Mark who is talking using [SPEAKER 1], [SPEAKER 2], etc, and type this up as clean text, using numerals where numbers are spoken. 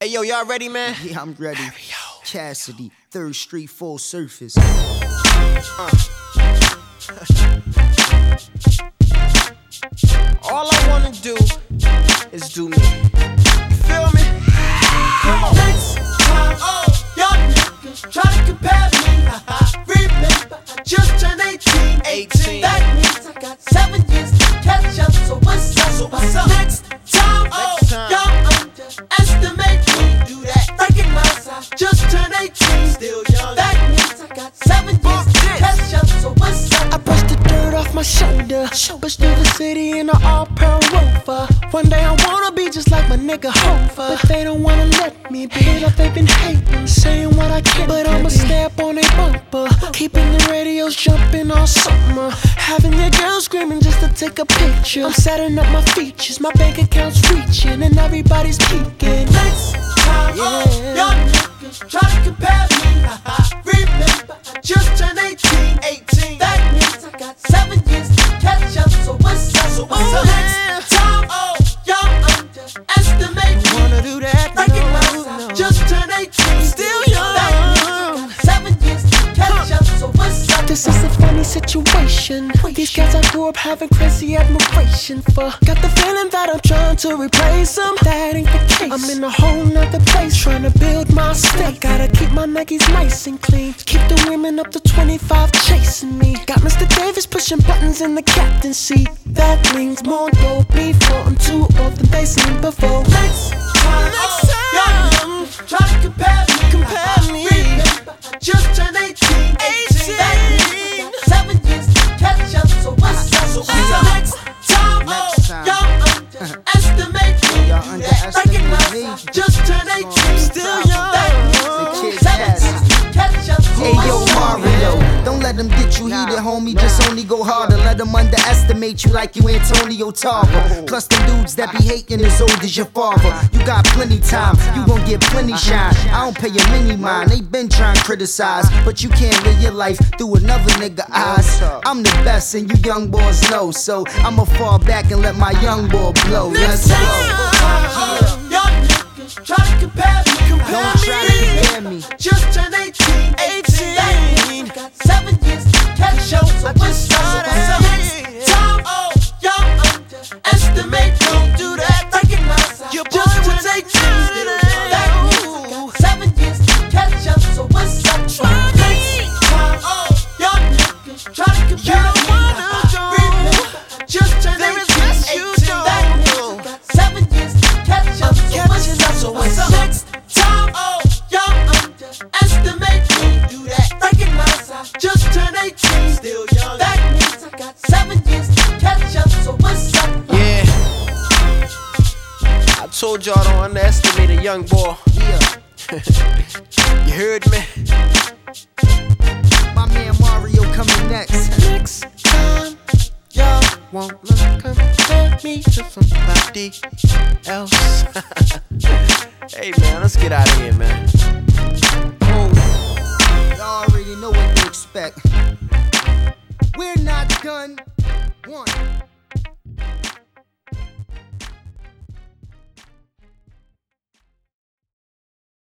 [SPEAKER 1] Hey, yo, y'all ready, man?
[SPEAKER 2] Yeah, I'm ready. Cassidy, 3rd Street, full surface.
[SPEAKER 1] All I wanna do is do me. You feel me?
[SPEAKER 3] Next time, young niggas try to compare me. Remember, I just turned 18. That means I got 7 years to catch up. So what's up? Next time, y'all underestimate me. Do that. Recognize I just turned 18. Still young. That means I got 7 years to catch up. So what's up?
[SPEAKER 4] I brushed the dirt off my shoulder, pushed through the city in an all-pearl Rover. One day I wanna be just like my nigga Hova, but they don't wanna let me be. Like they've been hating, saying what I can't, but I'ma stay up on they bumper, keeping the radios jumping all summer, having your girl screaming just to take a picture. I'm setting up my features, my bank account's reaching, and everybody's peeking.
[SPEAKER 3] Next time, young niggas try to compare me. Remember, I just turned 18. That means I got 7 years to catch up. So what's up? Next time, y'all underestimate me.
[SPEAKER 4] Wanna do that?
[SPEAKER 3] Recognize I just turned 18.
[SPEAKER 4] Still young.
[SPEAKER 3] That means I got 7 years to catch up. So what's up?
[SPEAKER 4] This is a funny situation. These guys I grew up having crazy admiration for. Got the feeling that I'm trying to replace them. That ain't the case. I'm in a whole nother place, trying to build my state. I gotta keep my Nikes nice and clean. Keep the women up to 25 chasing me. Got Mr. Davis pushing buttons in the captain's seat. That means more dope before I'm too often facing before.
[SPEAKER 3] Next time, young niggas try to compare me. Remember, I just turned 18. That means I got 7 years to catch up. So what's up? Next time, y'all underestimate me.
[SPEAKER 2] Y'all underestimate
[SPEAKER 3] Recognize
[SPEAKER 2] me.
[SPEAKER 3] I just turned 18.
[SPEAKER 4] Still young.
[SPEAKER 3] That means 7 years to catch up. So
[SPEAKER 2] Hey yo,
[SPEAKER 3] what's up?
[SPEAKER 2] Mario, don't let them get you heated, homie. Just only go harder. Let them underestimate you like you Antonio Tarver. Plus them dudes that be hating as old as your father. You got plenty time, you gon' get plenty shine. I don't pay a mini mind, they been trying to criticize, but you can't live your life through another nigga eyes. I'm the best and you young boys know, so I'ma fall back and let my young boy blow. Let's go.
[SPEAKER 3] Young niggas try to compare me.
[SPEAKER 2] Don't try to compare me.
[SPEAKER 3] Just turned 18. That means I got 7 years to catch up. So what's up? Next time, y'all underestimate me. Don't do that. Recognize I just turned 18. That means I got 7 years to catch up. So what's up? Next time, y'all niggas try to compare me. Remember, I just turned 18. That means I got 7 years to catch up. So what's up? Next time, y'all underestimate me. Do that. Recognize I just turned 18. Still young. That means I got 7 years to catch up. So what's up?
[SPEAKER 1] Yeah. I told y'all don't underestimate a young boy.
[SPEAKER 2] Yeah,
[SPEAKER 1] You heard me?
[SPEAKER 2] my man Mario coming next.
[SPEAKER 4] Next time, y'all won't compare me to somebody else.
[SPEAKER 1] Hey, man, let's get out of here, man.
[SPEAKER 2] Y'all already know what to expect. We're not done. One.